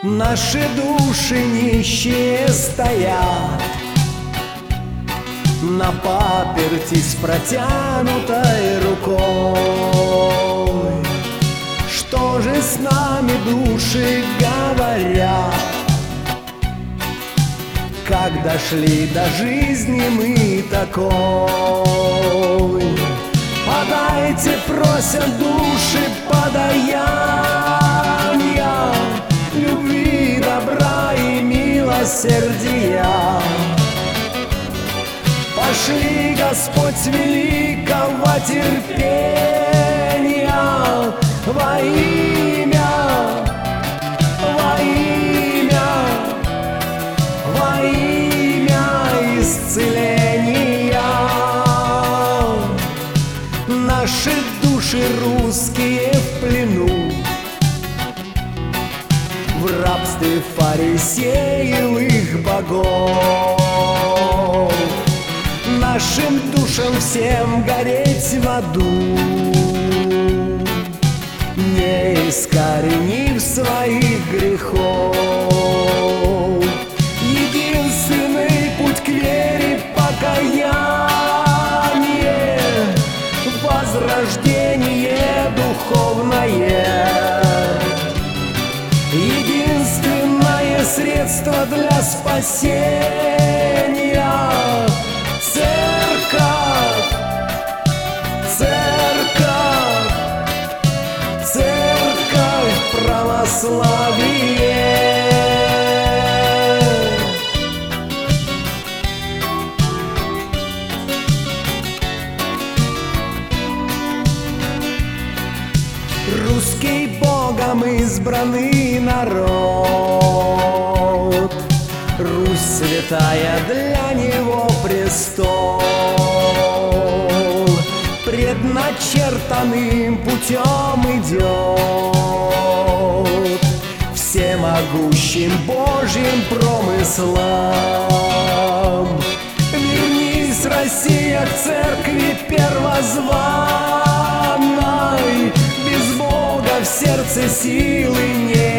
Наши души нищие стоят на паперти с протянутой рукой. Что же с нами души говорят, как дошли до жизни мы такой? Подайте, просят души, подаяния любви, добра и милосердия. Пошли, Господь, великого терпения во имя, во имя, во имя исцеления. Наши души русские в плену, в рабстве фарисеевых богов. Нашим душам всем гореть в аду, не искоренив своих грехов. Единственный путь к вере — покаяние, возрождение духовное. Единственное средство для спасения — церковь, церковь, церковь православие. Русский Богом избранный народ, Русь святая, для Него престол. Предначертанным путем идет, всемогущим Божьим промыслом. Вернись, Россия, к церкви первозванной, без Бога в сердце силы нет.